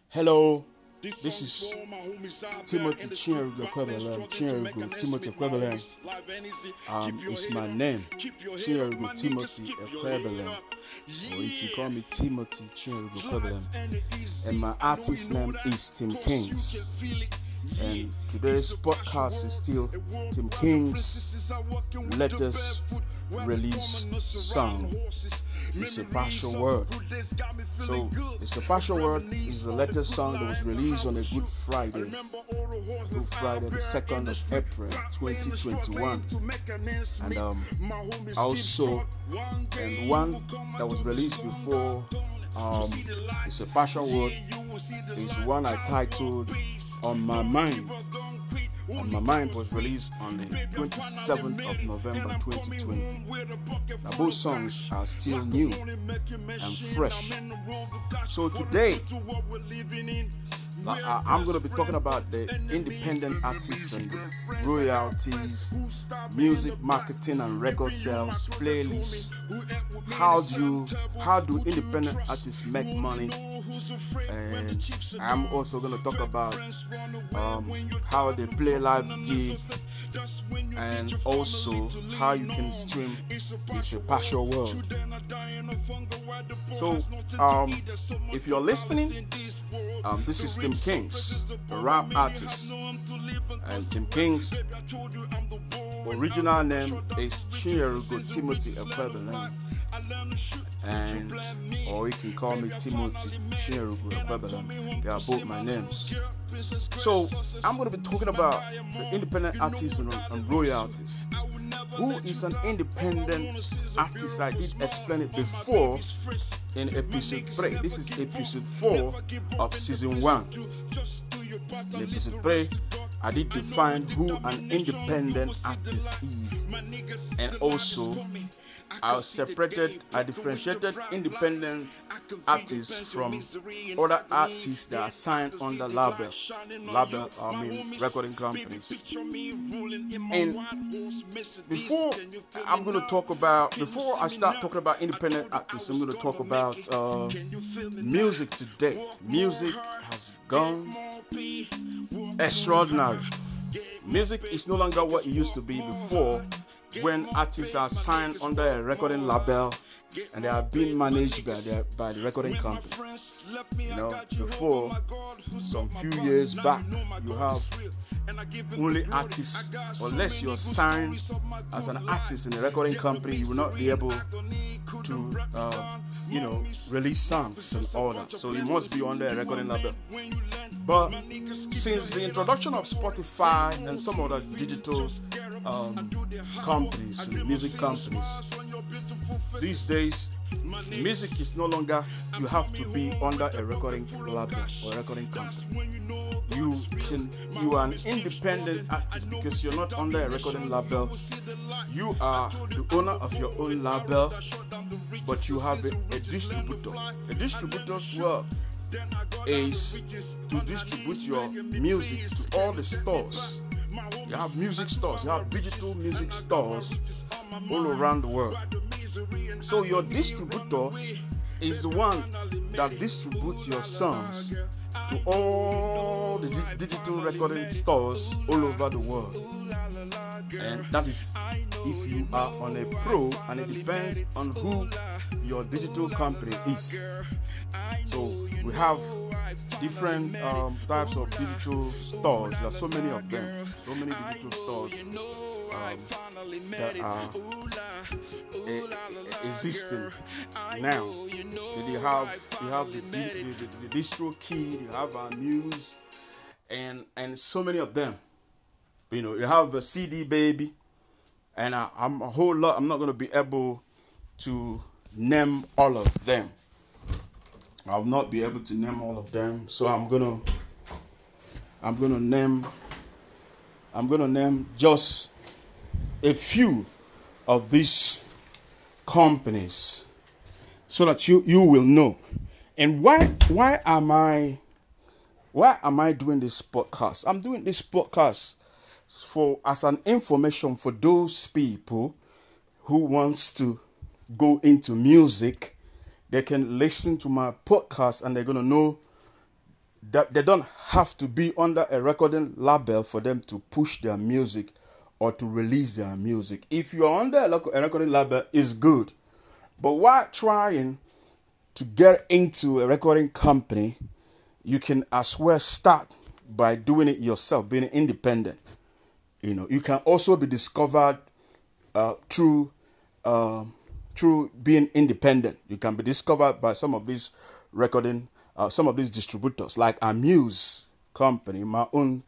Hello, this is Timothy Chinyerugo Ekwebelam. Chinyerugo Timothy Ekwebelam is my name. Chinyerugo Timothy Ekwebelam, or you can call me Timothy Chinyerugo Ekwebelam. And my artist name is Tim Kings. And today's podcast is still Tim Kings' latest release song. It's a partial word. So it's a partial word is the latest song that was released on a Good Friday, the 2nd of April 2021. And also, and one that was released before, it's a partial word, is one I titled On My Mind. On My Mind was released on the 27th of November 2020. Now both songs are still new and fresh. So today, I'm going to be talking about the independent artists and the royalties, music marketing and record sales, playlists. How do independent artists make money? And I'm also going to talk about how they play live gigs, and also how you can stream It's a Partial World. So if you're listening, this is Tim Kings, a rap artist, and Tim Kings' original name is Chinyerugo Timothy Ekwebelam, and or you can call me Timothy Chinyerugo Ekwebelam. They are both my names. So I'm going to be talking about the independent artists and royalties. Who is an independent artist? I did explain it before in episode 3. This is episode 4 of season 1. In episode 3, I did define who an independent artist is, and also I differentiated independent artists from other artists that are signed under recording companies. And before I start talking about independent artists, I'm going to talk about music today. Music has gone extraordinary. Music is no longer what it used to be before, when artists are signed under a recording label and they are being managed by the recording company. You know, before, some few years back, you have only artists, unless you're signed as an artist in a recording company, you will not be able to release songs and all that. So you must be under a recording label. But since the introduction of Spotify and some other digital companies, music companies, these days, music is no longer you have to be under a recording label or a recording company. You are an independent artist because you're not under a recording label. You are the owner of your own label, but you have a distributor. A distributor's work is to distribute your music to all the stores. You have music stores, you have digital music stores all around the world. So your distributor is the one that distributes your songs to all the digital recording stores all over the world. And that is if you are on a pro, and it depends on who your digital company is. So we have different types of digital stores. There are so many of them, so many digital stores that are existing now. You have the DistroKid, you have our news, and so many of them. You know, you have a CD Baby, and I'm a whole lot. I'm not going to be able to name all of them. I'll not be able to name all of them, so I'm gonna name just a few of these companies so that you will know. And why am I doing this podcast? I'm doing this podcast as an information for those people who wants to go into music. They can listen to my podcast and they're going to know that they don't have to be under a recording label for them to push their music or to release their music. If you're under a recording label, it's good. But while trying to get into a recording company, you can as well start by doing it yourself, being independent. You can also be discovered through being independent. You can be discovered by some of these distributors, like Amuse company, my own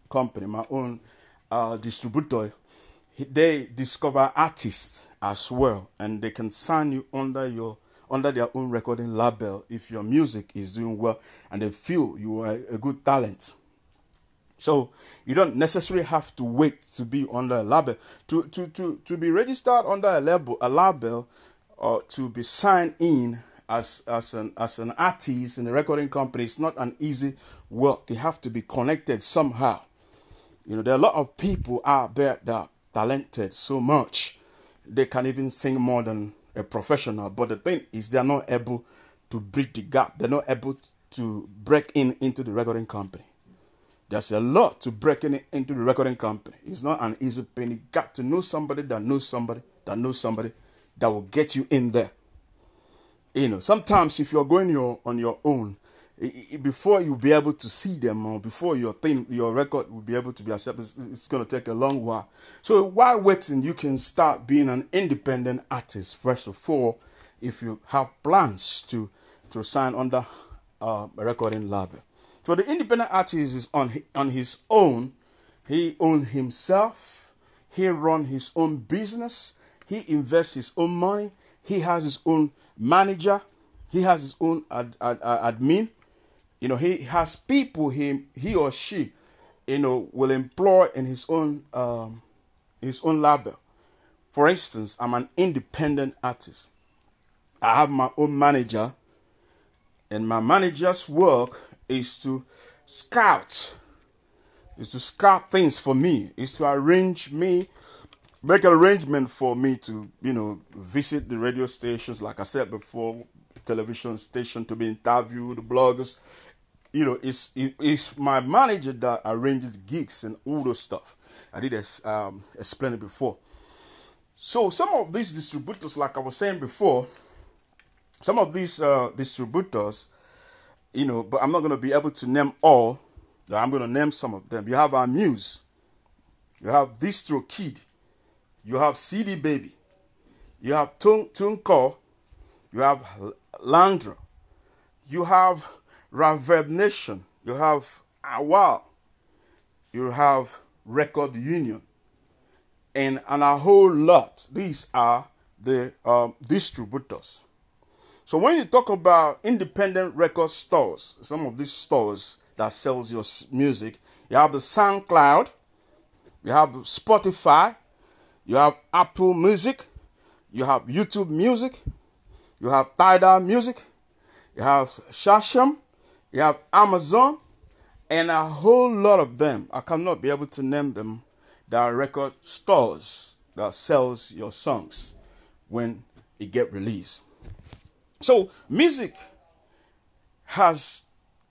distributor. They discover artists as well, and they can sign you under their own recording label if your music is doing well and they feel you are a good talent. So you don't necessarily have to wait to be under a label to be registered under a label, or to be signed in as an artist in a recording company. It's not an easy work. They have to be connected somehow. There are a lot of people out there that are talented so much they can even sing more than a professional. But the thing is, they are not able to bridge the gap. They're not able to break into the recording company. There's a lot to breaking into the recording company. It's not an easy thing. You got to know somebody that knows somebody that knows somebody that will get you in there. Sometimes if you're going on your own, before you'll be able to see them, or before your record will be able to be accepted, it's going to take a long while. So while waiting, you can start being an independent artist first of all, if you have plans to sign under a recording label. So the independent artist is on his own. He owns himself. He runs his own business. He invests his own money. He has his own manager. He has his own admin. He has people he or she, will employ in his own label. For instance, I'm an independent artist. I have my own manager, and my manager's work is to scout things for me, is to make an arrangement for me to, visit the radio stations, like I said before, television station, to be interviewed, bloggers. It's my manager that arranges gigs and all those stuff. I did explain it before. So some of these distributors, like I was saying before, some of these distributors, but I'm not going to be able to name all. I'm going to name some of them. You have Amuse. You have DistroKid. You have CD Baby. You have TuneCore. You have Landra. You have Reverb Nation. You have Awal. You have Record Union. And a whole lot. These are the distributors. So when you talk about independent record stores, some of these stores that sells your music, you have the SoundCloud, you have Spotify, you have Apple Music, you have YouTube Music, you have Tidal Music, you have Shazam, you have Amazon, and a whole lot of them. I cannot be able to name them. There are record stores that sells your songs when it get released. So music has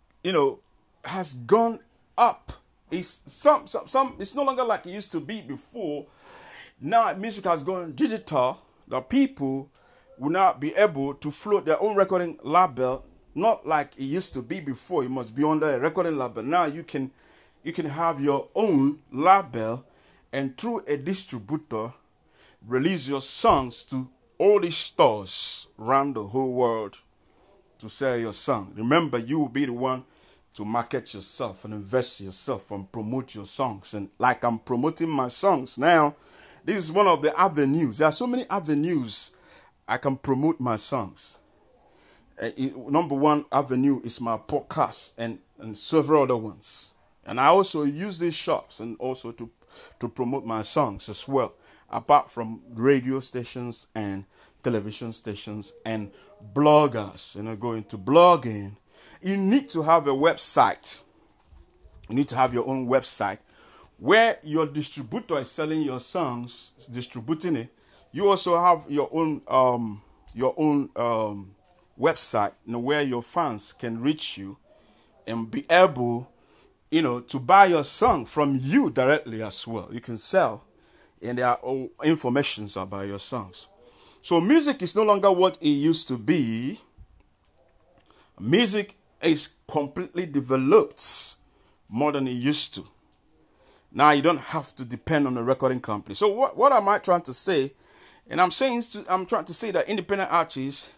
gone up. It's no longer like it used to be before. Now music has gone digital. The people will now be able to float their own recording label, not like it used to be before. You must be under a recording label. Now you can have your own label, and through a distributor release your songs to all these stores around the whole world to sell your song. Remember, you will be the one to market yourself and invest yourself and promote your songs. And like I'm promoting my songs now, this is one of the avenues. There are so many avenues I can promote my songs. Number one avenue is my podcast and several other ones. And I also use these shops and also to promote my songs as well, apart from radio stations and television stations and bloggers. Go into blogging. You need to have a website. You need to have your own website where your distributor is selling your songs, distributing it. You also have your own website, where your fans can reach you and be able, to buy your song from you directly as well. You can sell, and there are all informations about your songs. So music is no longer what it used to be. Music is completely developed more than it used to. Now you don't have to depend on a recording company. So what am I trying to say? And I'm trying to say that independent artists,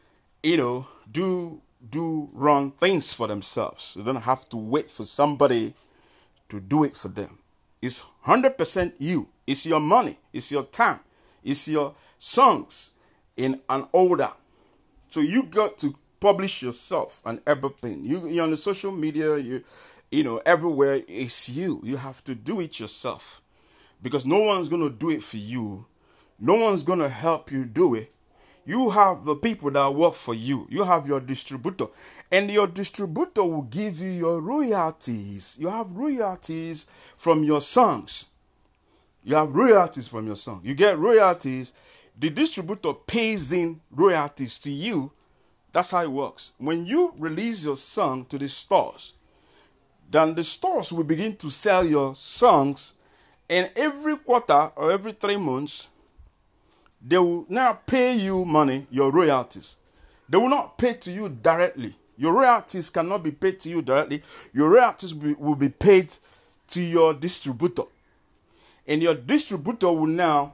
do run things for themselves. They don't have to wait for somebody to do it for them. It's 100% you. It's your money. It's your time. It's your songs in an order. So you got to publish yourself and everything. You're on the social media, everywhere. It's you. You have to do it yourself, because no one's going to do it for you. No one's going to help you do it. You have the people that work for you. You have your distributor, and your distributor will give you your royalties. You have royalties from your songs. You have royalties from your song. You get royalties. The distributor pays in royalties to you. That's how it works. When you release your song to the stores, then the stores will begin to sell your songs, and every quarter or every 3 months, they will now pay you money, your royalties. They will not pay to you directly. Your royalties cannot be paid to you directly. Your royalties will be paid to your distributor. And your distributor will now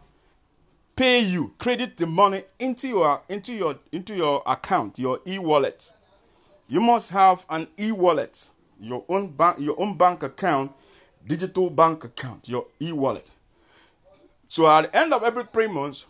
pay you, credit the money into your account, your e-wallet. You must have an e-wallet, your own bank account, digital bank account, your e-wallet. So at the end of every 3 months,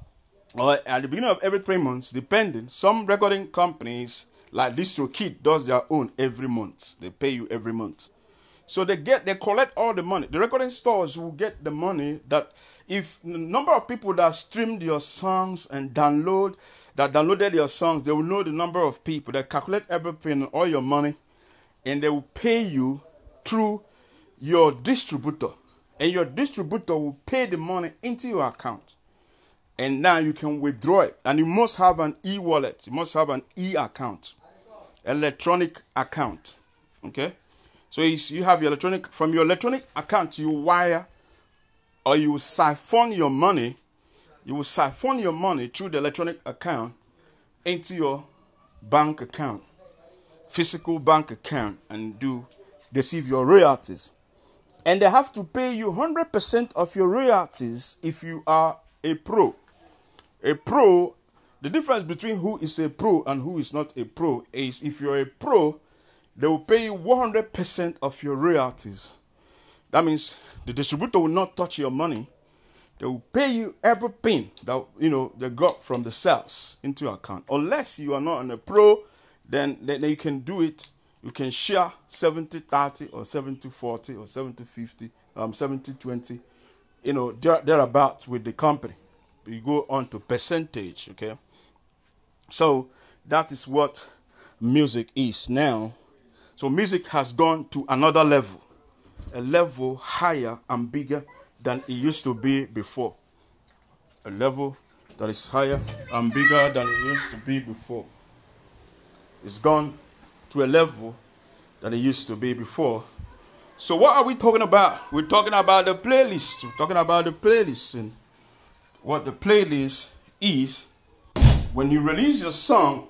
or at the beginning of every 3 months, depending, some recording companies like DistroKid does their own every month. They pay you every month. So they collect all the money. The recording stores will get the money that, if the number of people that streamed your songs and downloaded your songs, they will know the number of people. They calculate everything, all your money, and they will pay you through your distributor. And your distributor will pay the money into your account. And now you can withdraw it. And you must have an e-wallet. You must have an e-account. Electronic account. Okay? So you have your electronic, from your electronic account, you wire, or you will siphon your money. You will siphon your money through the electronic account into your bank account, physical bank account, and receive your royalties. And they have to pay you 100% of your royalties if you are a pro. A pro, the difference between who is a pro and who is not a pro is, if you're a pro, they will pay you 100% of your royalties. That means the distributor will not touch your money. They will pay you everything that they got from the sales into your account. Unless you are not a pro, then you can do it. You can share 70-30 or 70-40 or 70-50, 70-20, thereabouts with the company. You go on to percentage, okay? So that is what music is now. So music has gone to another level, a level higher and bigger than it used to be before. A level that is higher and bigger than it used to be before. It's gone to a level that it used to be before. So what are we talking about? We're talking about the playlist. We're talking about the playlist. And what the playlist is, when you release your song,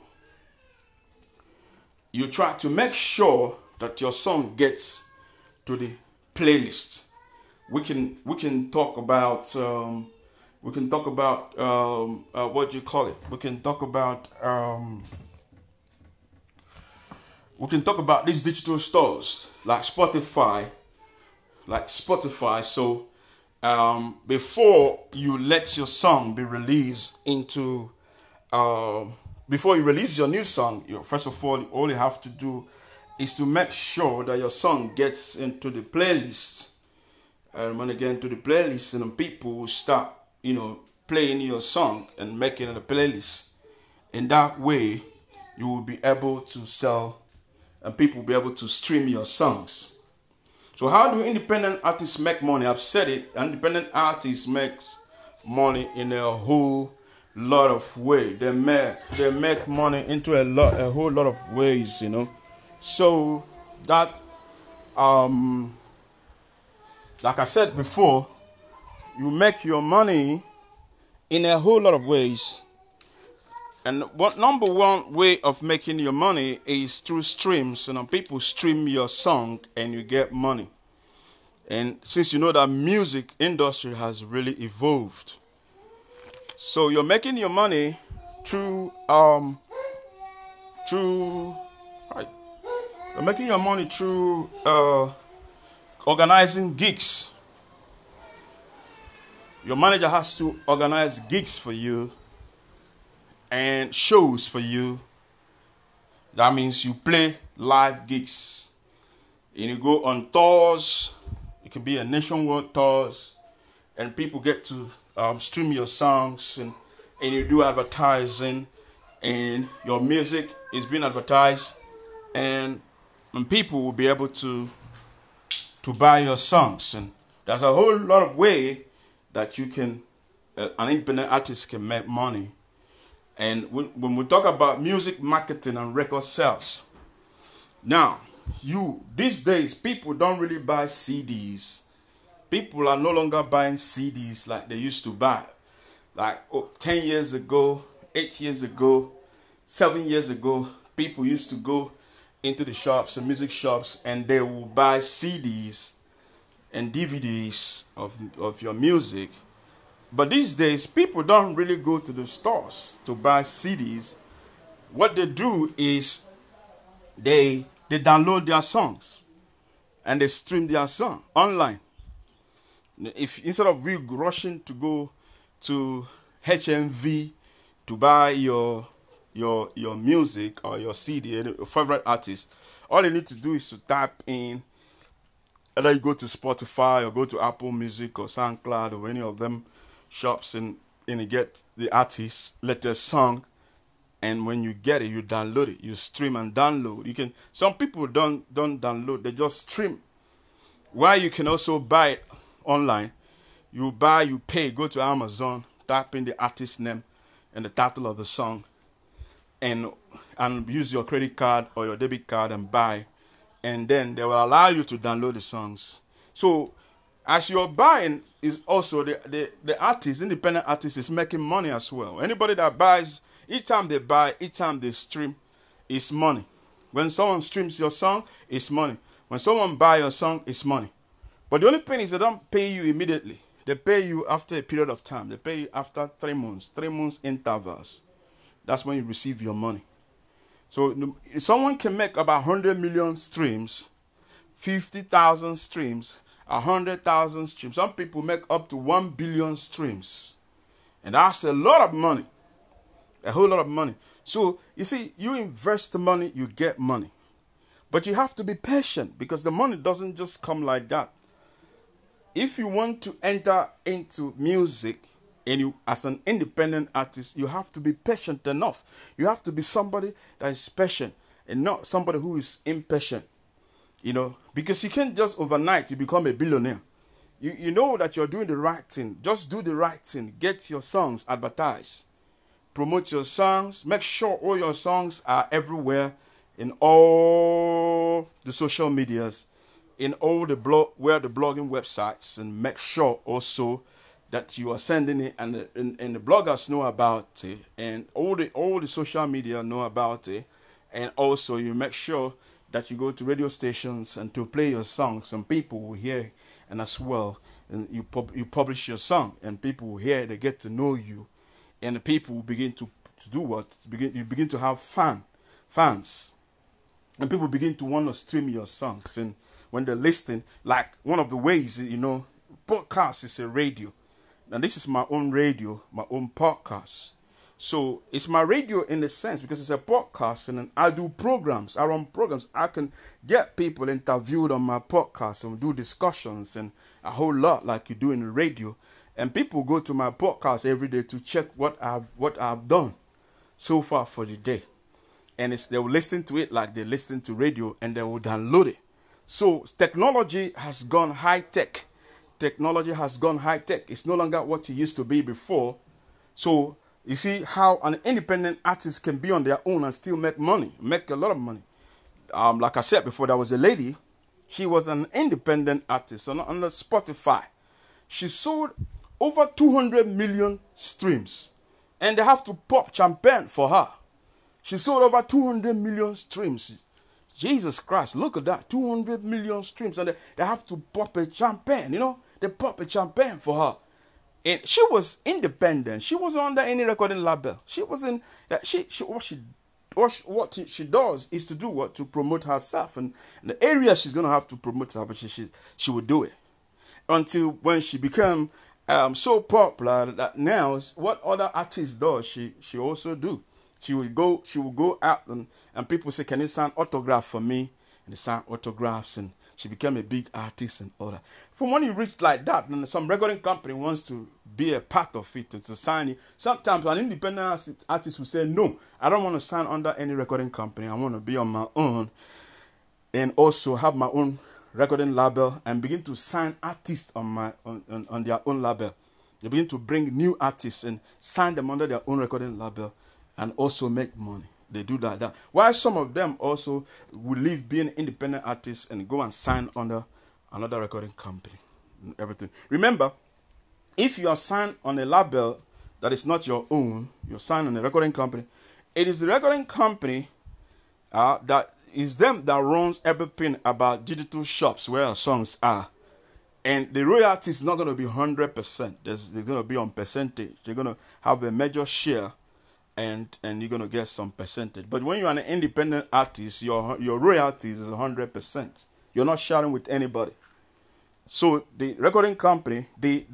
you try to make sure that your song gets to the playlist. We can talk about what do you call it? We can talk about these digital stores like Spotify. So before you let your song be released into before you release your new song, first of all you have to do is to make sure that your song gets into the playlist. And when it gets into the playlist, and people will start, playing your song and making it a playlist. In that way, you will be able to sell, and people will be able to stream your songs. So how do independent artists make money? I've said it. Independent artists makes money in a whole lot of ways. They make money into a whole lot of ways, So that like I said before, you make your money in a whole lot of ways. And what number one way of making your money is through streams. People stream your song and you get money. And since you know that music industry has really evolved, so you're making your money through right. You're making your money through organizing gigs. Your manager has to organize gigs for you and shows for you. That means you play live gigs. And you go on tours. It can be a nationwide tours. And people get to stream your songs. And you do advertising. And your music is being advertised. And people will be able to buy your songs. And there's a whole lot of way that you can, an independent artist can make money. And when we talk about music marketing and record sales, now, these days, people don't really buy CDs. People are no longer buying CDs like they used to buy. Like 10 years ago, 8 years ago, 7 years ago, people used to go into the shops and music shops and they will buy CDs and DVDs of your music. But these days, people don't really go to the stores to buy CDs. What they do is they download their songs and they stream their song online. If instead of you rushing to go to HMV to buy your music or your CD, your favorite artist, all you need to do is to type in. Either you go to Spotify or go to Apple Music or SoundCloud or any of them shops and you get the artist's latest song, and when you get it, you download it. You stream and download. You can. Some people don't download; they just stream. While you can also buy it online. You buy, you pay. Go to Amazon, type in the artist name and the title of the song, and use your credit card or your debit card and buy. And then they will allow you to download the songs. So as you're buying, is also the artist, independent artist, is making money as well. Anybody that buys, each time they buy, each time they stream, is money. When someone streams your song, it's money. When someone buys your song, it's money. But the only thing is they don't pay you immediately. They pay you after a period of time. They pay you after 3 months, 3 months intervals. That's when you receive your money. So someone can make about 100 million streams, 50,000 streams, 100,000 streams. Some people make up to 1 billion streams. And that's a lot of money. A whole lot of money. So, you see, you invest the money, you get money. But you have to be patient because the money doesn't just come like that. If you want to enter into music, and you, as an independent artist, you have to be patient enough. You have to be somebody that is patient and not somebody who is impatient. Because you can't just overnight you become a billionaire. You know that you're doing the right thing. Just do the right thing. Get your songs advertised. Promote your songs. Make sure all your songs are everywhere in all the social medias, in all the blogging websites, and make sure also that you are sending it, and the bloggers know about it, and all the social media know about it, and also you make sure that you go to radio stations and to play your songs, and people will hear, and as well, and you publish your song, and people will hear, they get to know you, and the people will begin to do what? You begin to have fans, and people begin to want to stream your songs, and when they're listening, like one of the ways, podcast is a radio. And this is my own radio, my own podcast. So it's my radio in the sense because it's a podcast and I do programs. I run programs. I can get people interviewed on my podcast and do discussions and a whole lot like you do in the radio. And people go to my podcast every day to check what I've done so far for the day. And they will listen to it like they listen to radio and they will download it. So technology has gone high tech. Technology has gone high tech. It's no longer what it used to be before. So you see how an independent artist can be on their own and still make money, make a lot of money. like I said before, there was a lady. She was an independent artist on the Spotify. She sold over 200 million streams, and they have to pop champagne for her. She sold over 200 million streams. Jesus Christ, look at that, 200 million streams, and they have to pop a champagne. They pop a champagne for her. And she was independent. She wasn't under any recording label. She wasn't. What she does is to do what? To promote herself, and the area she's gonna have to promote herself, but she would do it until when she became so popular that now what other artists does she also do. She will go out and people say, can you sign autograph for me? And they sign autographs, and she became a big artist and all that. From when you reach like that, then some recording company wants to be a part of it and to sign it. Sometimes an independent artist will say, no, I don't want to sign under any recording company. I want to be on my own and also have my own recording label and begin to sign artists on their own label. They begin to bring new artists and sign them under their own recording label and also make money. They do that. While some of them also will leave being independent artists and go and sign under another recording company and everything. Remember, if you are signed on a label that is not your own, you're signed on a recording company, it is the recording company that is them that runs everything about digital shops where our songs are. And the royalty is not going to be 100%. They're going to be on percentage. They're going to have a major share, and you're going to get some percentage. But when you're an independent artist, your royalties is 100%. You're not sharing with anybody. So the recording company, the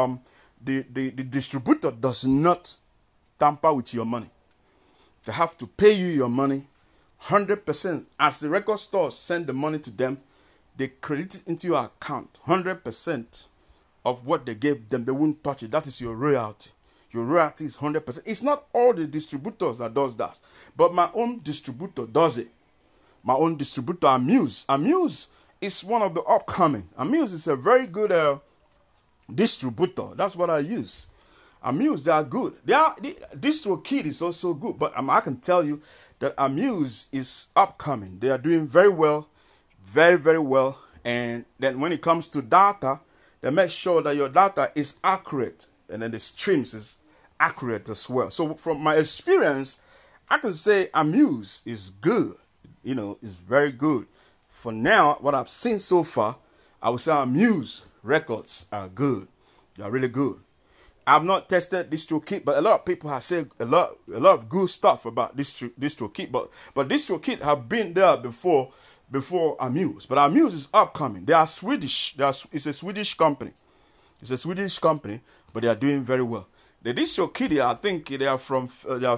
distributor does not tamper with your money. They have to pay you your money 100%. As the record stores send the money to them, they credit it into your account. 100% of what they gave them, they won't touch it. That is your royalty. Your royalty is 100%. It's not all the distributors that does that, but my own distributor does it. My own distributor, Amuse. Amuse is one of the upcoming. Amuse is a very good distributor. That's what I use. Amuse, they are good. DistroKid is also good, but I can tell you that Amuse is upcoming. They are doing very well, very, very well. And then when it comes to data, they make sure that your data is accurate, and then the streams is accurate as well. So from my experience, I can say Amuse is good. It's very good. For now, what I've seen so far, I would say Amuse records are good. They are really good. I've not tested DistroKid, but a lot of people have said a lot of good stuff about DistroKid. But DistroKid have been there before Amuse. But Amuse is upcoming. They are Swedish. It's a Swedish company. It's a Swedish company, but they are doing very well. The DistroKid, I think they are from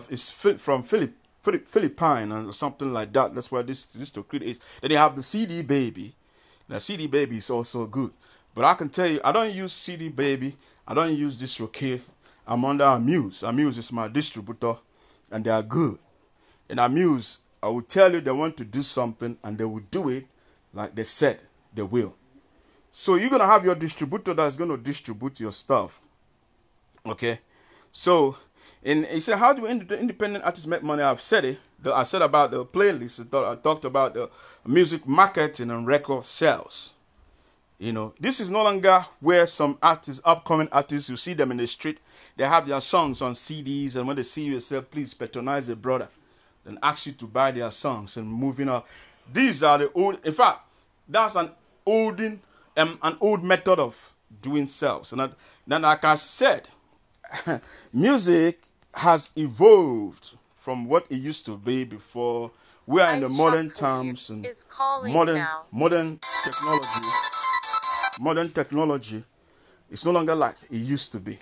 Philippines or something like that. That's where this DistroKid is. Then they have the CD Baby. The CD Baby is also good. But I can tell you, I don't use CD Baby. I don't use DistroKid. I'm under Amuse. Amuse is my distributor, and they are good. And Amuse, I will tell you they want to do something, and they will do it like they said they will. So you're going to have your distributor that's going to distribute your stuff. Okay? So, and he said, how do independent artists make money? I've said it. I said about the playlist. I talked about the music marketing and record sales. This is no longer where some artists, upcoming artists, you see them in the street. They have their songs on CDs, and when they see you, say, please patronize a brother. Then ask you to buy their songs and moving on. These are the old, in fact, that's an old method of doing sales. And then, like I said, music has evolved from what it used to be before. We are in the modern times and modern technology. Modern technology is no longer like it used to be.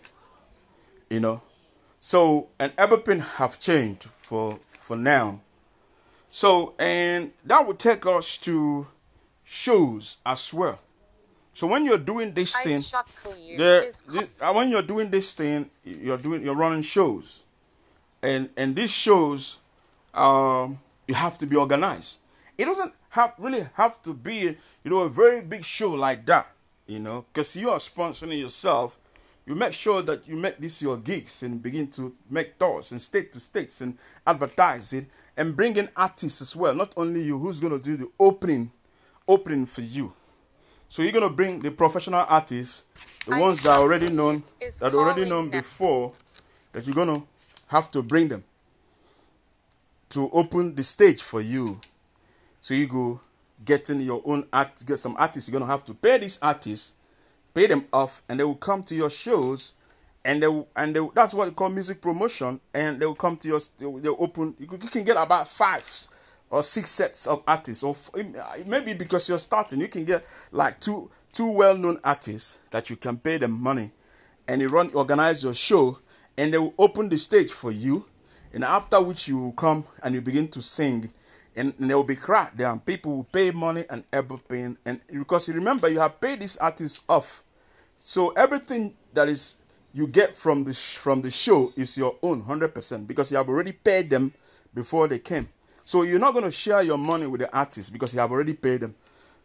So, and everything have changed for now. So, and that would take us to shows as well. So when you're doing this thing, when you're doing this thing, you're running shows, and these shows, you have to be organized. It doesn't really have to be, a very big show like that, because you are sponsoring yourself. You make sure that you make this your gigs and begin to make tours and state to states and advertise it and bring in artists as well. Not only you, who's going to do the opening for you. So you're going to bring the professional artists, the ones that are already known, before, that you're going to have to bring them to open the stage for you. So you go getting your own art, get some artists. You're going to have to pay these artists, pay them off, and they will come to your shows, and that's what they call music promotion, and they will come to your, they'll open, you can get about 5 or 6 sets of artists, or maybe because you're starting, you can get like two well-known artists that you can pay them money, and you organize your show, and they will open the stage for you, and after which you will come and you begin to sing, and there will be crowd there, and people will pay money and everything, and because you remember you have paid these artists off, so everything that is you get from the show is your own 100%, because you have already paid them before they came. So you're not going to share your money with the artists because you have already paid them.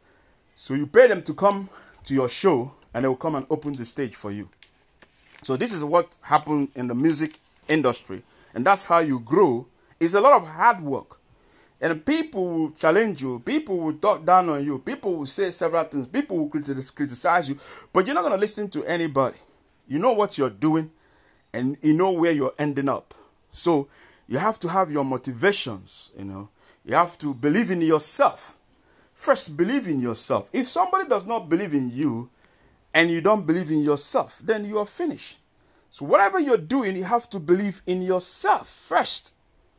So you pay them to come to your show, and they will come and open the stage for you. So this is what happened in the music industry, and that's how you grow. It's a lot of hard work. And people will challenge you. People will talk down on you. People will say several things. People will criticize you. But you're not going to listen to anybody. You know what you're doing, and you know where you're ending up. So you have to have your motivations, you know. You have to believe in yourself. First, believe in yourself. If somebody does not believe in you, and you don't believe in yourself, then you are finished. So whatever you're doing, you have to believe in yourself first.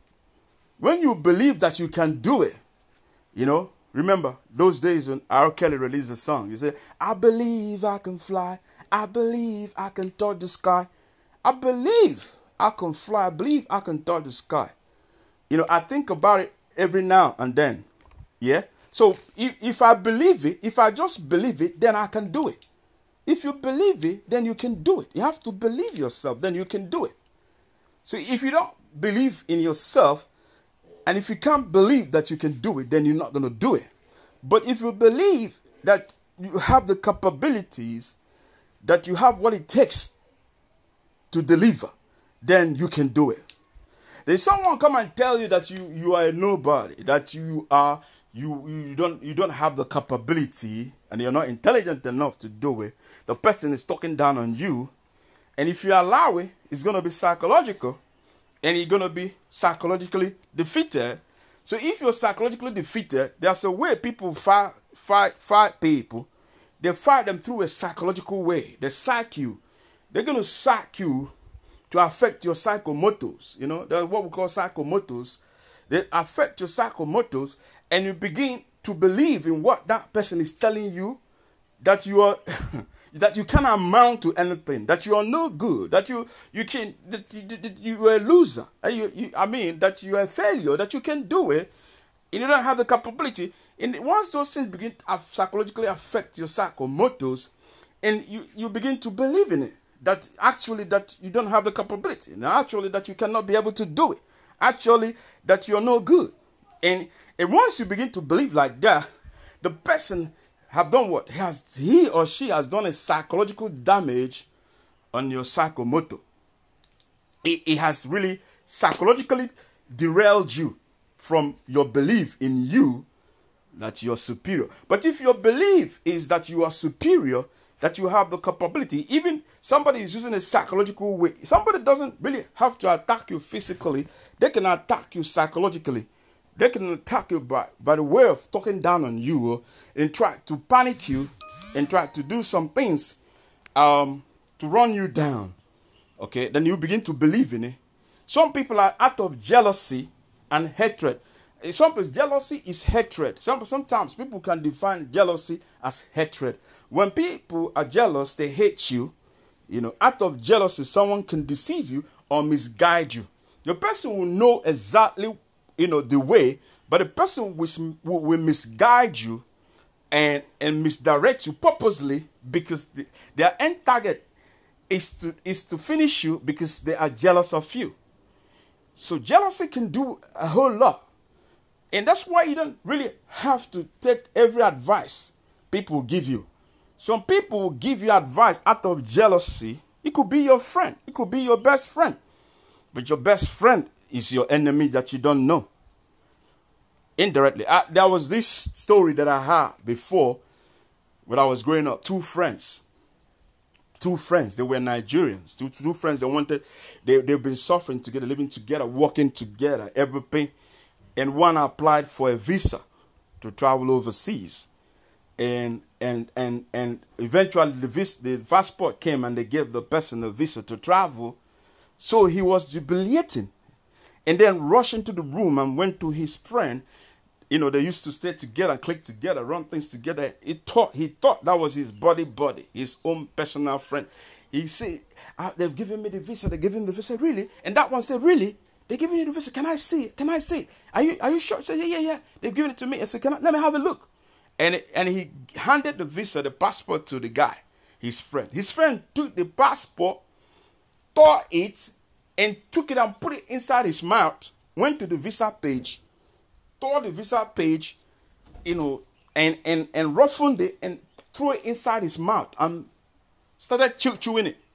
When you believe that you can do it, you know, remember those days when R. Kelly released a song, he said, I believe I can fly. I believe I can touch the sky. I believe I can fly. I believe I can touch the sky. You know, I think about it every now and then. Yeah. So if I believe it, if I just believe it, then I can do it. If you believe it, then you can do it. You have to believe yourself, then you can do it. So if you don't believe in yourself, and if you can't believe that you can do it, then you're not going to do it. But if you believe that you have the capabilities, that you have what it takes to deliver, then you can do it. There's someone come and tell you that you are a nobody, that you don't have the capability, and you're not intelligent enough to do it. The person is talking down on you, and if you allow it, it's going to be psychological. And you're going to be psychologically defeated. So if you're psychologically defeated, there's a way people fight people. They fight them through a psychological way. They psych you. They're going to psych you to affect your psychomotors. You know, that's what we call psychomotors. They affect your psychomotors, and you begin to believe in what that person is telling you, that you are... that you cannot amount to anything, that you are no good, that you are a loser, that you are a failure, that you can do it, and you don't have the capability. And once those things begin to psychologically affect your psychomotors, and you begin to believe in it, that actually that you don't have the capability, and actually that you cannot be able to do it, actually that you are no good. And once you begin to believe like that, the person have done what? He or she has done a psychological damage on your psychomotor. It has really psychologically derailed you from your belief in you that you are superior. But if your belief is that you are superior, that you have the capability, even somebody is using a psychological way, somebody doesn't really have to attack you physically, they can attack you psychologically. They can attack you by the way of talking down on you and try to panic you and try to do some things to run you down. Okay, then you begin to believe in it. Some people are out of jealousy and hatred. Jealousy is hatred. Sometimes people can define jealousy as hatred. When people are jealous, they hate you. You know, out of jealousy, someone can deceive you or misguide you. The person will know exactly the way, but the person will misguide you and misdirect you purposely, because their end target is to finish you because they are jealous of you. So jealousy can do a whole lot. And that's why you don't really have to take every advice people give you. Some people will give you advice out of jealousy, It could be your friend. It could be your best friend. But your best friend is your enemy that you don't know. Indirectly. There was this story that I had before when I was growing up. Two friends. They were Nigerians. Two friends. They've been suffering together, living together, working together, everything. And one applied for a visa to travel overseas. And eventually the passport came and they gave the person a visa to travel. So he was jubilating and then rushed into the room and went to his friend. You know, they used to stay together, click together, run things together. He thought that was his buddy, his own personal friend. He said, they've given me the visa. They gave him the visa. Really? And that one said, really? They giving you the visa? Can I see it? Can I see it? Are you sure? I said, yeah. They've given it to me. I said, let me have a look. And he handed the visa, the passport to the guy, his friend. His friend took the passport, tore it, and took it and put it inside his mouth, went to the visa page, tore the visa page, and roughened it and threw it inside his mouth and started chewing it.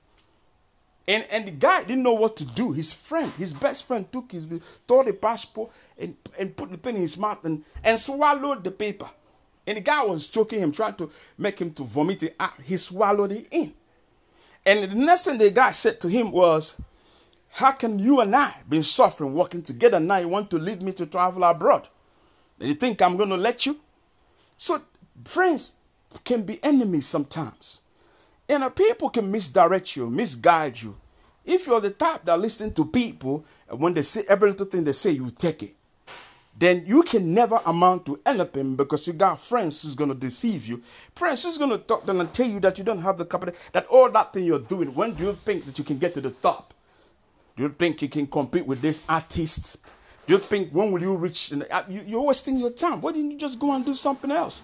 And the guy didn't know what to do. His friend, his best friend, tore the passport and put the pen in his mouth and swallowed the paper. And the guy was choking him, trying to make him to vomit it out. He swallowed it in. And the next thing the guy said to him was, how can you and I be suffering, working together, now you want to lead me to travel abroad? And you think I'm going to let you? So friends can be enemies sometimes. And people can misdirect you, misguide you. If you're the type that listens to people, and when they say every little thing they say, you take it, then you can never amount to anything because you got friends who's going to deceive you. Friends who's going to talk to them and tell you that you don't have the capacity, that all that thing you're doing, when do you think that you can get to the top? Do you think you can compete with this artist? Do you think, when will you reach? You're wasting your time. Why didn't you just go and do something else?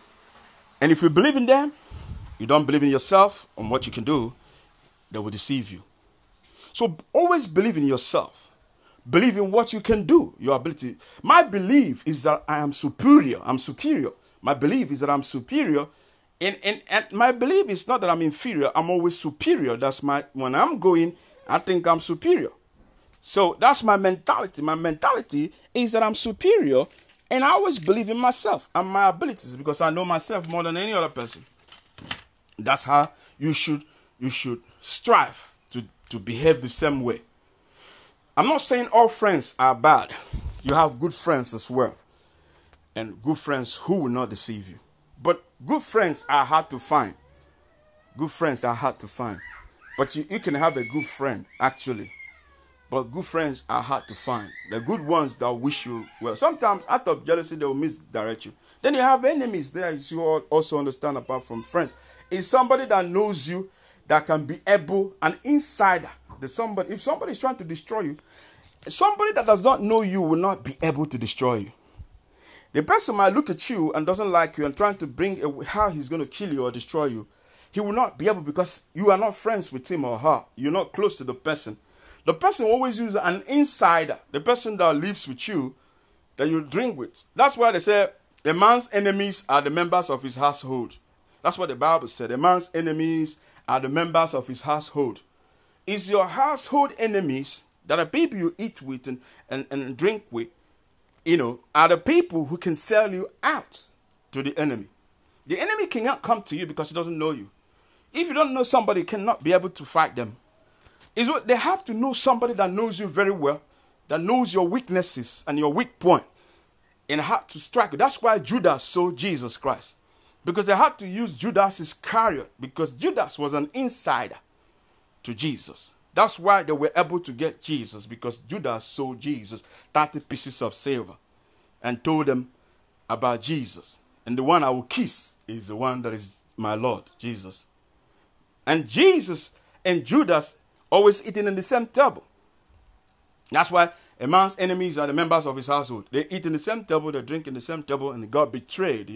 And if you believe in them, you don't believe in yourself and what you can do, they will deceive you. So always believe in yourself. Believe in what you can do, your ability. My belief is that I am superior. I'm superior. My belief is that I'm superior. And my belief is not that I'm inferior. I'm always superior. When I'm going, I think I'm superior. So that's my mentality. My mentality is that I'm superior. And I always believe in myself and my abilities because I know myself more than any other person. That's how you should strive to behave the same way. I'm not saying all friends are bad. You have good friends as well. And good friends who will not deceive you. But good friends are hard to find. Good friends are hard to find. But you can have a good friend, actually. But good friends are hard to find. The good ones that wish you well. Sometimes out of jealousy, they will misdirect you. Then you have enemies there. You also understand apart from friends. It's somebody that knows you, that can be able, an insider. If somebody is trying to destroy you, somebody that does not know you will not be able to destroy you. The person might look at you and doesn't like you and trying to bring how he's going to kill you or destroy you. He will not be able because you are not friends with him or her. You're not close to the person. The person always uses an insider, the person that lives with you, that you drink with. That's why they say a man's enemies are the members of his household. That's what the Bible said. A man's enemies are the members of his household. It's your household enemies that are people you eat with and drink with, are the people who can sell you out to the enemy. The enemy cannot come to you because he doesn't know you. If you don't know somebody, you cannot be able to fight them. They have to know somebody that knows you very well, that knows your weaknesses and your weak point, and how to strike you. That's why Judas sold Jesus Christ. Because they had to use Judas Iscariot, because Judas was an insider to Jesus. That's why they were able to get Jesus, because Judas sold Jesus 30 pieces of silver and told them about Jesus. And the one I will kiss is the one that is my Lord, Jesus. And Jesus and Judas always eating in the same table. That's why a man's enemies are the members of his household. They eat in the same table, they drink in the same table, and got betrayed,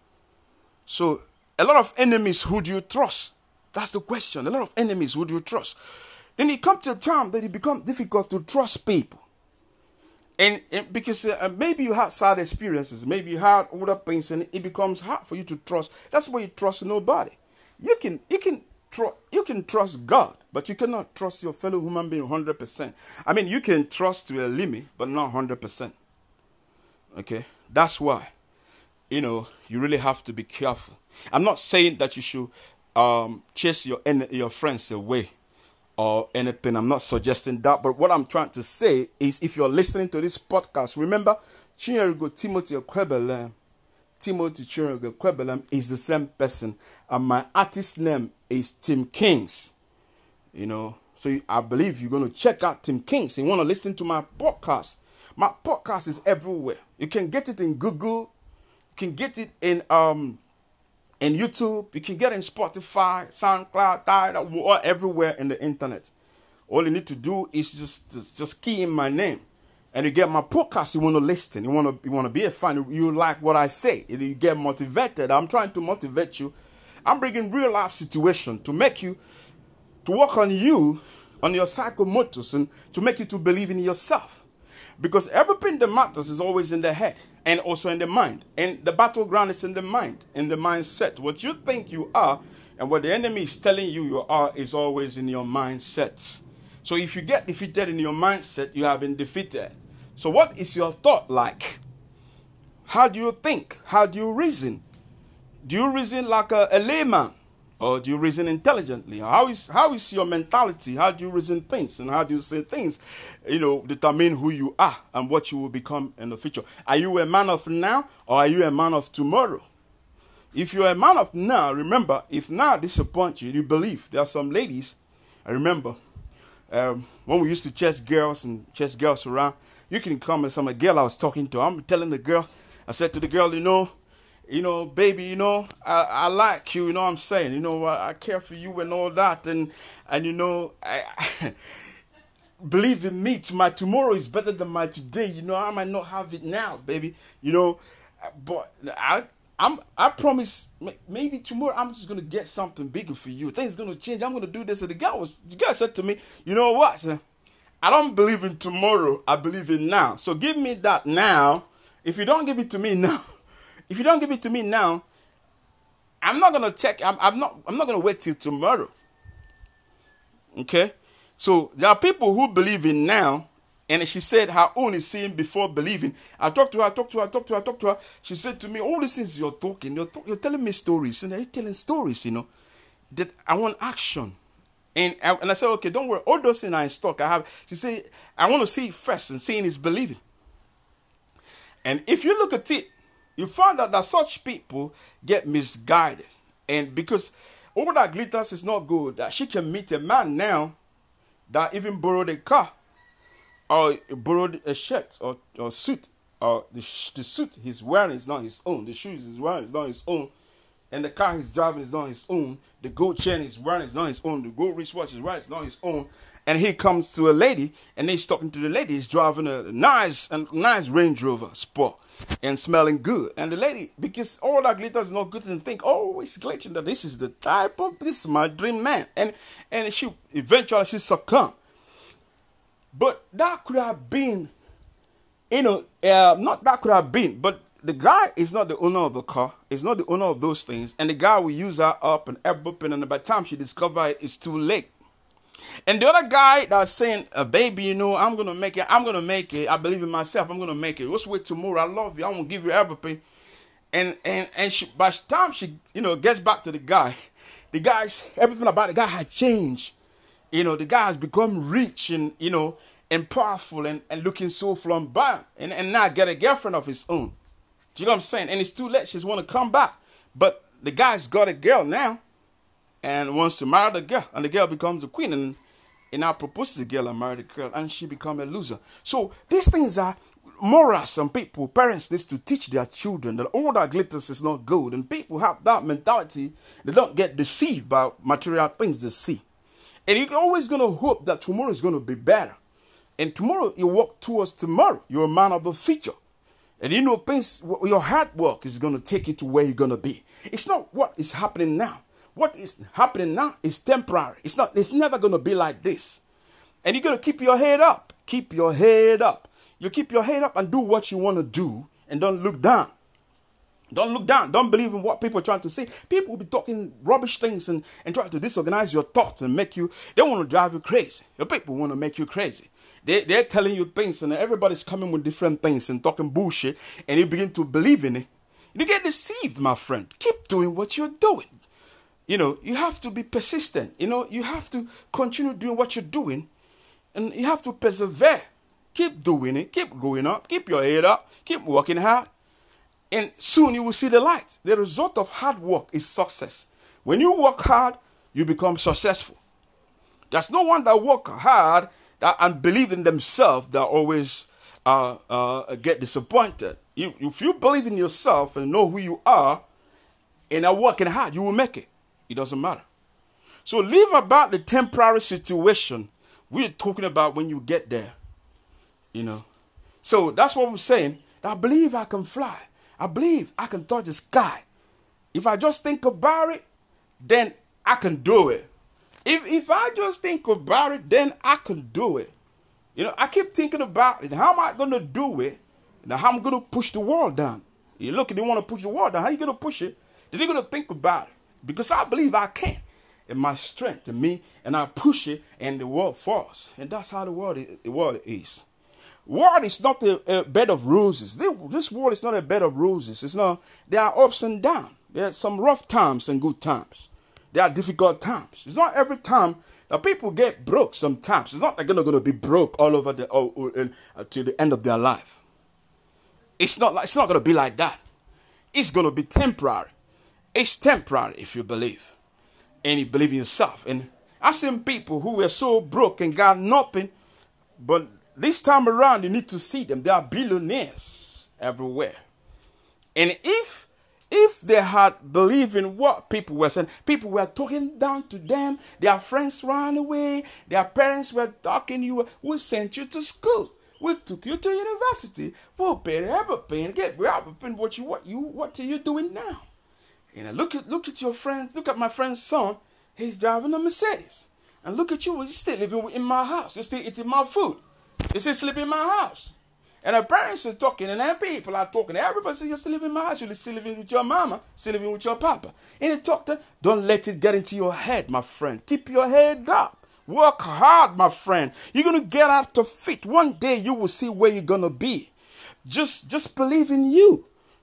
So a lot of enemies, who do you trust? That's the question. A lot of enemies, who do you trust? Then it comes to a time that it becomes difficult to trust people. And because maybe you had sad experiences, maybe you had other things, and it becomes hard for you to trust. That's why you trust nobody. You can trust God, but But you cannot trust your fellow human being 100%. I mean, you can trust to a limit, but not 100%. Okay? That's why, you really have to be careful. I'm not saying that you should chase your friends away or anything. I'm not suggesting that. But what I'm trying to say is, if you're listening to this podcast, remember, Chinyerigo Timothy Okwebelem. Timothy Chinyerigo Okwebelem is the same person. And my artist name is Tim Kings. So I believe you're going to check out Tim Kings. You want to listen to my podcast. My podcast is everywhere. You can get it in Google. You can get it in YouTube. You can get it in Spotify, SoundCloud, Tidal, or everywhere in the internet. All you need to do is just key in my name, and you get my podcast. You want to listen. You want to be a fan. You like what I say. You get motivated. I'm trying to motivate you. I'm bringing real life situation to make you, to work on you, on your psychomotors, and to make you to believe in yourself. Because everything that matters is always in the head and also in the mind. And the battleground is in the mind, in the mindset. What you think you are and what the enemy is telling you are is always in your mindsets. So if you get defeated in your mindset, you have been defeated. So what is your thought like? How do you think? How do you reason? Do you reason like a layman? Or do you reason intelligently? How is your mentality? How do you reason things? And how do you say things? Determine who you are and what you will become in the future. Are you a man of now or are you a man of tomorrow? If you're a man of now, remember, if now disappoints you, you believe. There are some ladies, I remember, when we used to chase girls around, you can come and some girl I was talking to, I'm telling the girl, I said to the girl, baby, I like you, what I'm saying, I care for you and all that, and I believe in me, my tomorrow is better than my today, I might not have it now, baby, but I promise, maybe tomorrow I'm just going to get something bigger for you, things going to change, I'm going to do this, and the guy said to me, you know what, sir? I don't believe in tomorrow, I believe in now, so give me that now. If you don't give it to me now, I'm not gonna check. I'm not gonna wait till tomorrow. Okay, so there are people who believe in now, and she said her own is seeing before believing. I talked to her. She said to me, all these things you're talking, you're telling me stories, and you're telling stories, that I want action. And I said, okay, don't worry, all those things are in stock. She said, I want to see it first, and seeing is believing. And if you look at it, you find out that such people get misguided. And because all that glitters is not good, that she can meet a man now that even borrowed a car or borrowed a shirt or suit, or the suit he's wearing is not his own, the shoes he's wearing is not his own, and the car he's driving is not his own, the gold chain he's wearing is not his own, the gold wristwatch he's wearing is not his own. And he comes to a lady, and he's talking to the lady. He's driving a nice Range Rover Sport and smelling good. And the lady, because all that glitters is not good, and think, oh, it's glitching that this is my dream man. And she eventually succumbed. But that could have been, not that could have been, but the guy is not the owner of the car. He's not the owner of those things. And the guy will use her up and everything, and by the time she discovers it, it's too late. And the other guy that's saying, baby, I'm going to make it. I believe in myself. I'm going to make it. Let's wait tomorrow. I love you. I'm going to give you everything. And she, by the time she, gets back to the guy, everything about the guy had changed. The guy has become rich and, and powerful and looking so flamboyant and now get a girlfriend of his own. Do you know what I'm saying? And it's too late. She's want to come back. But the guy's got a girl now and wants to marry the girl. And the girl becomes a queen. And now proposes to the girl and marry the girl. And she becomes a loser. So these things are morals. Some people, parents need to teach their children that all that glitters is not gold. And people have that mentality. They don't get deceived by material things they see. And you're always going to hope that tomorrow is going to be better. And tomorrow you walk towards tomorrow. You're a man of the future. And things, your hard work is going to take you to where you're going to be. It's not what is happening now. What is happening now is temporary. It's never going to be like this. And you're going to keep your head up. Keep your head up. You keep your head up and do what you want to do and don't look down. Don't look down. Don't believe in what people are trying to say. People will be talking rubbish things and try to disorganize your thoughts and make you, they want to drive you crazy. Your people want to make you crazy. They're telling you things and everybody's coming with different things and talking bullshit and you begin to believe in it. You get deceived, my friend. Keep doing what you're doing. You have to be persistent. You have to continue doing what you're doing and you have to persevere. Keep doing it. Keep going up. Keep your head up. Keep working hard. And soon you will see the light. The result of hard work is success. When you work hard, you become successful. There's no one that work hard and believe in themselves that always get disappointed. If you believe in yourself and know who you are and are working hard, you will make it. It doesn't matter. So leave about the temporary situation. We're talking about when you get there. So that's what we're saying. I believe I can fly. I believe I can touch the sky. If I just think about it, then I can do it. If I just think about it, then I can do it. I keep thinking about it. How am I going to do it? Now, how am I going to push the wall down? You look and you want to push the wall down. How are you going to push it? Then you're going to think about it. Because I believe I can. And my strength in me. And I push it and the wall falls. And that's how the world is. World is not a bed of roses. This world is not a bed of roses. It's not. There are ups and downs. There are some rough times and good times. There are difficult times. It's not every time that people get broke. Sometimes it's not they're going to be broke all over to the end of their life. It's not going to be like that. It's going to be temporary. It's temporary if you believe, and you believe in yourself. And I've seen people who were so broke and got nothing, but this time around, you need to see them. There are billionaires everywhere. And if they had believed in what people were saying, people were talking down to them, their friends ran away, their parents were talking, we sent you to school, we took you to university, we'll pay everything, what are you doing now? Look at your friends, look at my friend's son, he's driving a Mercedes. And look at you, you're still living in my house, you're still eating my food. You still sleep in my house. And our parents are talking, and then people are talking. Everybody says, you're still living in my house. You're still living with your mama, still living with your papa. And they talk to, don't let it get into your head, my friend. Keep your head up. Work hard, my friend. You're going to get out of it. One day you will see where you're going to be. Just believe in you.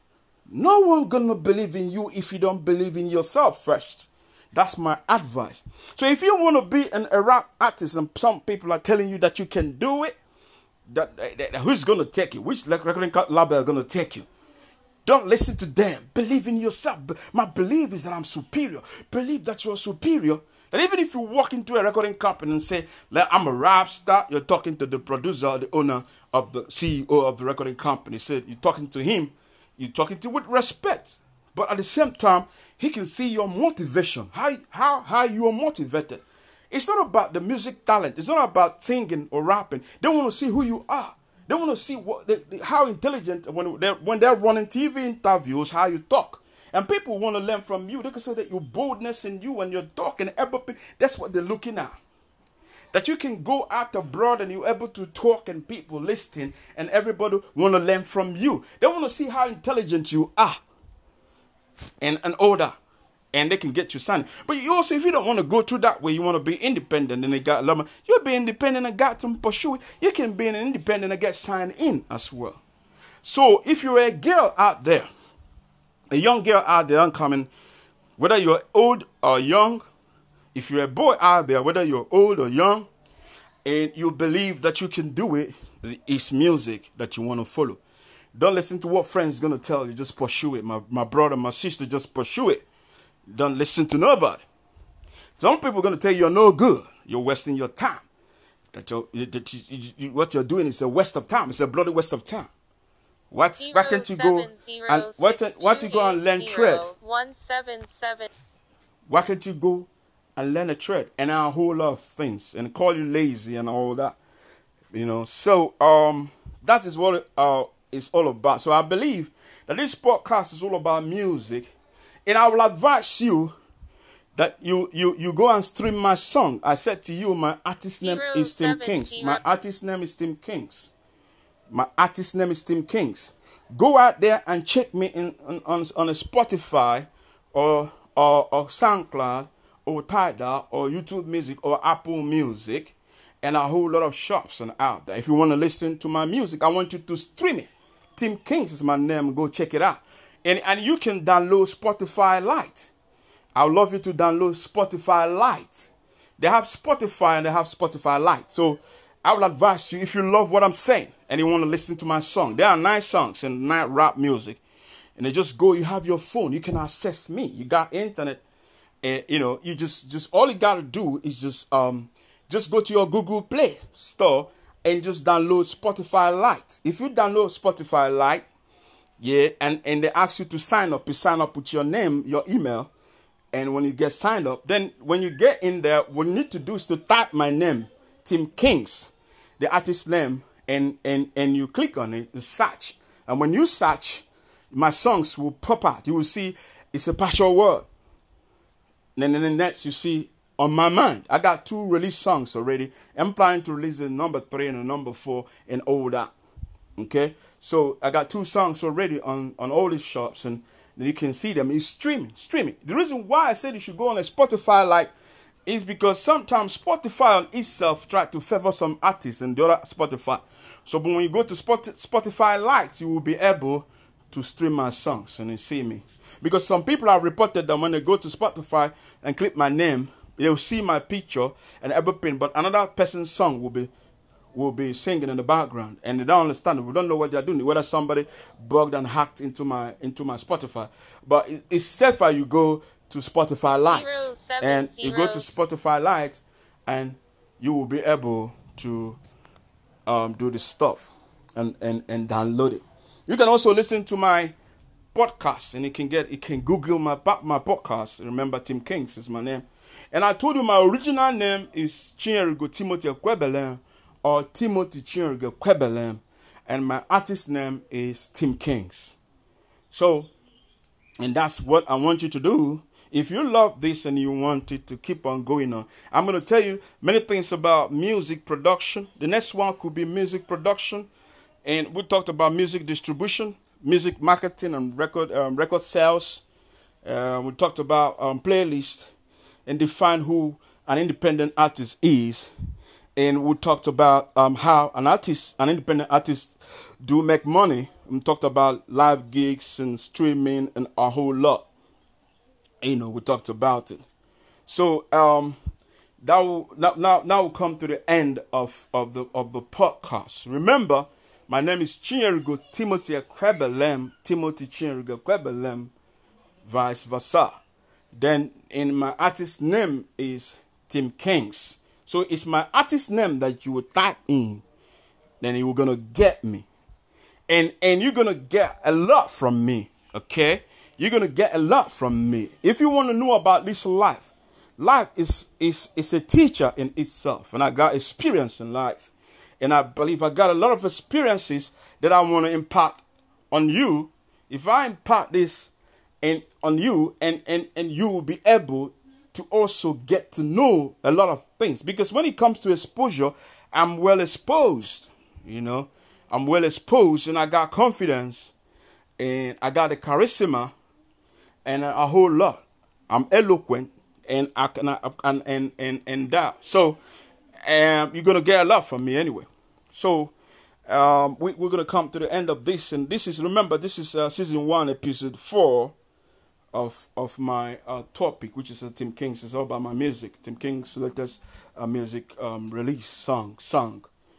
No one going to believe in you if you don't believe in yourself first. That's my advice. So if you want to be a rap artist and some people are telling you that you can do it, who's going to take you? Which recording label is going to take you? Don't listen to them. Believe in yourself. My belief is that I'm superior. Believe that you're superior. And even if you walk into a recording company and say, I'm a rap star, you're talking to the producer, the owner of the CEO of the recording company. Said you're talking to him, you're talking to with respect. But at the same time, he can see your motivation. How you are motivated. It's not about the music talent. It's not about singing or rapping. They want to see who you are. They want to see how intelligent when they're running TV interviews, how you talk. And people want to learn from you. They can say that your boldness in you when you're talking, everything. That's what they're looking at. That you can go out abroad and you're able to talk and people listening and everybody want to learn from you. They want to see how intelligent you are and older. And they can get you signed. But you also, if you don't want to go through that way, you want to be independent and they got love. You'll be independent and got to pursue it. You can be an independent and get signed in as well. So if you're a girl out there, a young girl out there coming, whether you're old or young, if you're a boy out there, whether you're old or young, and you believe that you can do it, it's music that you want to follow. Don't listen to what friends going to tell you. Just pursue it. My brother, my sister, just pursue it. Don't listen to nobody. Some people are going to tell you you're no good. You're wasting your time. What you're doing is a waste of time. It's a bloody waste of time. Why can't you go and learn trade? 177. Why can't you go and learn a trade and a whole lot of things and call you lazy and all that? So that is what it's all about. So I believe that this podcast is all about music. And I will advise you that you go and stream my song. I said to you, my artist name is Tim Kings. My artist name is Tim Kings. My artist name is Tim Kings. Go out there and check me on a Spotify or SoundCloud or Tidal or YouTube Music or Apple Music, and a whole lot of shops and out there. If you want to listen to my music, I want you to stream it. Tim Kings is my name. Go check it out. And you can download Spotify Lite. I would love you to download Spotify Lite. They have Spotify and they have Spotify Lite. So I would advise you, if you love what I'm saying and you want to listen to my song, there are nice songs and nice rap music. And they just go, you have your phone, you can access me. You got internet. And you just all you got to do is just go to your Google Play store and just download Spotify Lite. If you download Spotify Lite, and they ask you to sign up, you sign up with your name, your email. And when you get signed up, then when you get in there, what you need to do is to type my name, Tim Kings, the artist name, and you click on it, you search. And when you search, my songs will pop out. You will see it's a partial word. And then next you see On My Mind. I got 2 released songs already. I'm planning to release the number 3 and the number 4 and all that. Okay? So I got 2 songs already on all these shops, and you can see them. It's streaming. The reason why I said you should go on a Spotify Lite is because sometimes Spotify on itself try to favor some artists and the other Spotify. So when you go to Spotify Lite, you will be able to stream my songs and see me. Because some people have reported that when they go to Spotify and click my name, they'll see my picture and everything, but another person's song will be singing in the background, and they don't understand. We don't know what they're doing. Whether somebody bugged and hacked into my Spotify, but it's safer you go to Spotify Lite, and you go to Spotify Lite, and you will be able to do this stuff and download it. You can also listen to my podcast, and you can Google my podcast. Remember, Tim Kings is my name, and I told you my original name is Chinyerigo Timothy Ekwebelem, or Timothy Chinyerigo Ekwebelem, and my artist name is Tim Kings. So, and that's what I want you to do. If you love this and you want it to keep on going on, I'm going to tell you many things about music production. The next one could be music production, and we talked about music distribution, music marketing, and record sales. We talked about playlist and define who an independent artist is. And we talked about how an independent artist do make money. We talked about live gigs and streaming and a whole lot. We talked about it. So now we'll come to the end of the podcast. Remember, my name is Chinyerigo Timothy Ekwebelem, Timothy Chinyerigo Ekwebelem, vice versa. Then in my artist name is Tim Kings. So it's my artist name that you will type in, then you're gonna get me, and you're gonna get a lot from me. Okay, you're gonna get a lot from me. If you want to know about this life is a teacher in itself, and I got experience in life, and I believe I got a lot of experiences that I want to impart on you. If I impart this on you, and you will be able to also get to know a lot of things. Because when it comes to exposure, I'm well exposed. I'm well exposed, and I got confidence, and I got the charisma, and a whole lot. I'm eloquent, and I can and that. So you're gonna get a lot from me anyway. So we're gonna come to the end of this, and this is season 1, episode 4. Of my topic, which is Tim Kings. It's all about my music. Tim Kings' latest music release song. So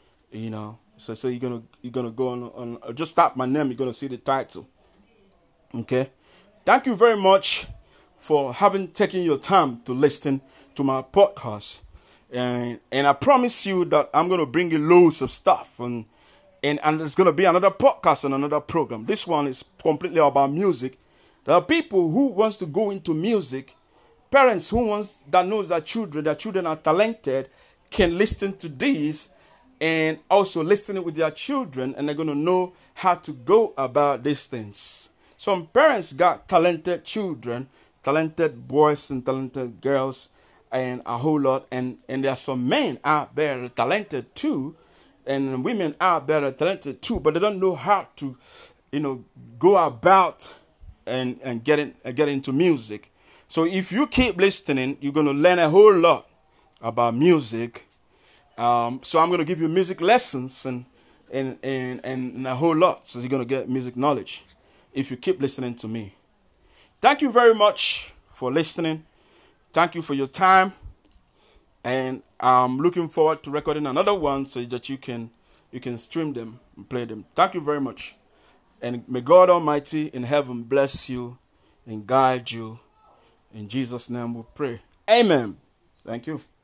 you're gonna go on just tap my name. You're gonna see the title. Okay. Thank you very much for taken your time to listen to my podcast, and I promise you that I'm gonna bring you loads of stuff, and there's gonna be another podcast and another program. This one is completely about music. There are people who wants to go into music, parents that knows their children are talented, can listen to this and also listen with their children, and they're going to know how to go about these things. Some parents got talented children, talented boys and talented girls, and a whole lot, and there are some men out there that are talented too, and women out there that are talented too, but they don't know how to go about and get into music. So if you keep listening, you're going to learn a whole lot about music. So I'm going to give you music lessons and a whole lot. So you're going to get music knowledge if you keep listening to me. Thank you very much for listening. Thank you for your time. And I'm looking forward to recording another one so that you can stream them and play them. Thank you very much. And may God Almighty in heaven bless you and guide you. In Jesus' name we pray. Amen. Thank you.